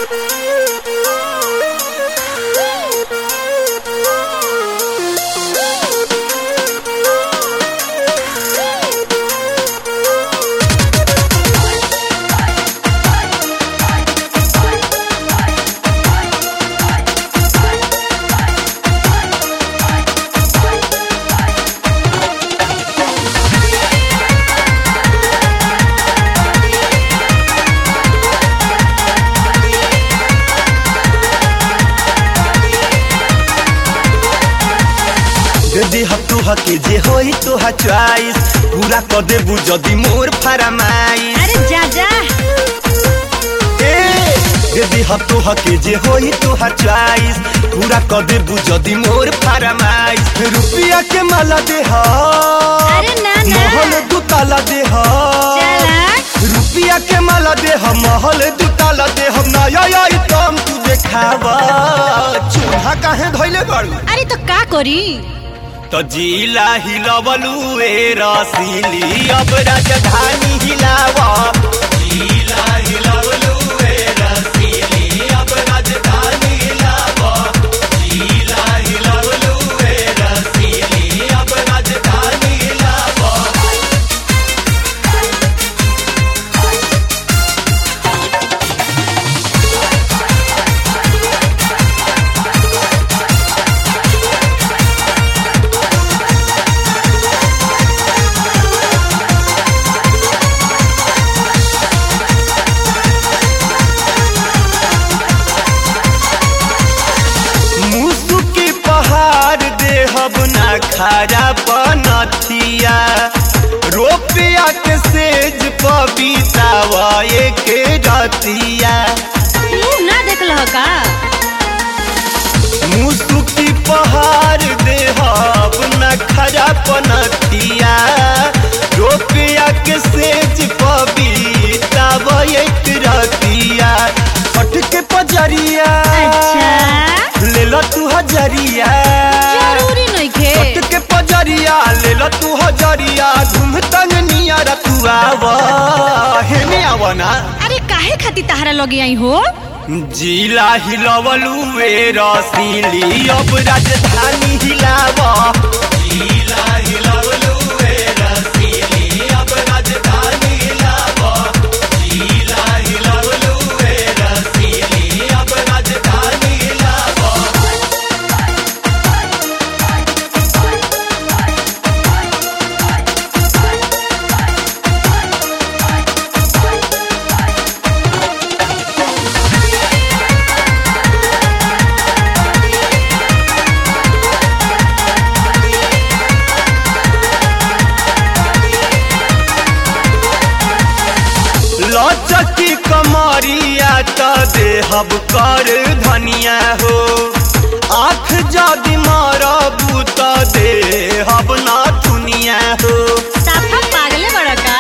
दे तुहा के जे होई तुहा चॉइस पूरा कर देबू जदी मोर फरमाइश। अरे जा जा दे तुहा के जे होई तुहा चॉइस पूरा कर देबू जदी मोर फरमाइश। रुपया के माला दे हा अरे ना ना महल दू ताला दे हा रुपया के माला दे हा महल दू ताला दे हम ना या तुम तू देखावा चूल्हा काहे धइले बाड़ू। अरे तो का करी तो जिला हिलवलू ए रसीली अब राजधानी हिलावा। जिला हिलवलू ए रसीली अब राजधानी हिलावा। जिला हिलवलू ए रसीली अब राजधानी हिलावा। खरा पनथिया रुपया के सेज पबीतावा एक रतिया। ना देख लो का मुसुकी पहाड़ देहब न खरा पनथिया रुपया के सेज पबीतावा एक रतिया। हट के पजरिया अच्छा ले लो तू हजरिया जरूरी नहीं खे हट के पजरिया ले लो तू हजरिया घूम तंग निया रतुआवा हेने आवा ना। अरे काहे खाती तहरा लगे आई हो। जिला हिलवलू ए रसीली अब राजधानी हिलावा। जिला हिलवलू ए रसीली अब राजधानी हिलावा। जिला हिलवलू ए रसीली अब राजधानी हिलावा। लचकी कमरिया त देहब कर धनिया हो आँख जदि मारबू त देहब ना दुनिया हो। साफा पागले बड़ा का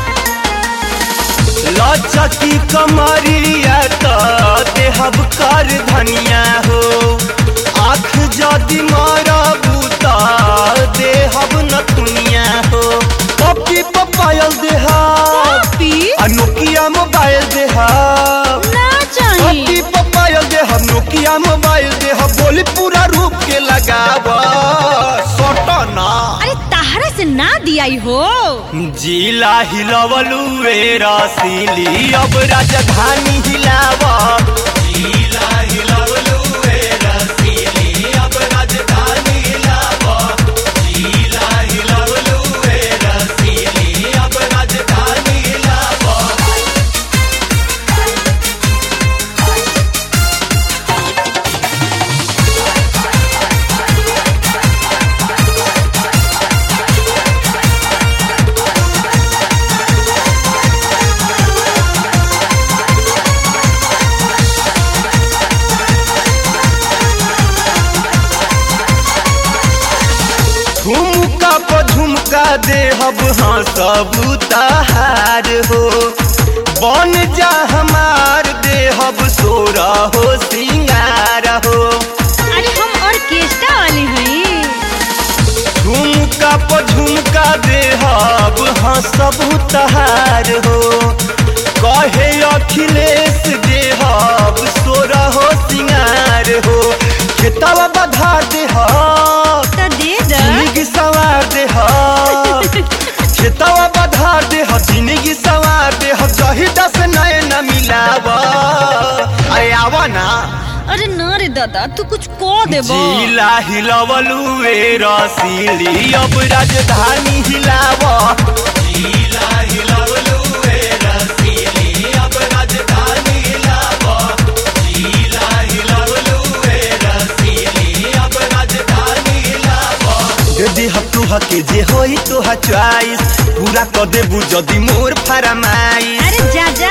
लचकी कमरिया त देहब कर धनिया हो आँख जदि मारबू त देहब न दुनिया हो। पप्पी पपायल देहब नोकिया मोबाइल देहब ना चाहिए पप्पी पपायल देहब नोकिया मोबाइल देहब बोली पूरा रूप के लगावा सोटो ना। अरे तहरा से ना दियाई हो। जिला हिलवलू ए रसीली अब राजधानी हिलावा। जिला हिलवलू ए रसीली अब राजधानी हिलावा। जिला हिलवलू ए रसीली अब राजधानी हिलावा। झुमका पर झुमका देहब हाँ सब तहार हो बन जा हमार देहब सोरा हो सिंगार हो। अरे हम ऑर्केस्ट्रा वाली हैं। झुमका पर झुमका देहब हाँ सब तहार हो कहे अखिलेश देहब हो सिंगार हो खेतवा बधा दे हो तो दे दो जिंदगी सवार दे हो खेतवा बधा दे हो जिंदगी सवार दे हो जही दस नए न मिलावा अरे आवा ना अरे ना रे दादा तू कुछ को देबो जिला हिलवलू ए रसीली अब राजधानी हिलावा जिला हिलवलू ए रसीली अब राजधानी हिलावा जिला हिलवलू ए रसीली अब राजधानी हिलावा दे हम तुहा के जे होई तुहा चॉइस पूरा क देबू जदी मोर फरमाइश अरे जा जा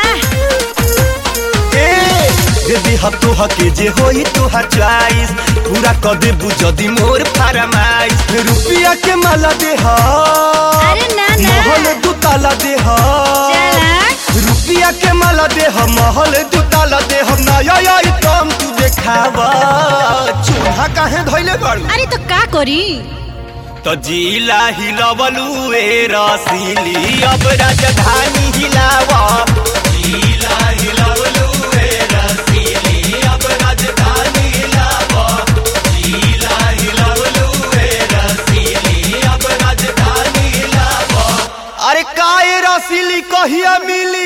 दे हम तुहा के जे होई तुहा चॉइस पूरा क देबू जदी मोर फरमाइश रुपया के माला दे हा अरे ना ना महल दू ताला दे हा चला रुपया के माला दे हा महल दू ताला दे हम नया आई तुम तू देखावा चूल्हा काहे धइले बाड़ू अरे तो का करी तो जिला हिलवलू ए रसीली अब राजधानी हिलावा जिला हिलवलू ए रसीली अब राजधानी हिलावा जिला हिलवलू ए रसीली अब राजधानी हिलावा अरे काय रसीली कहिया मिली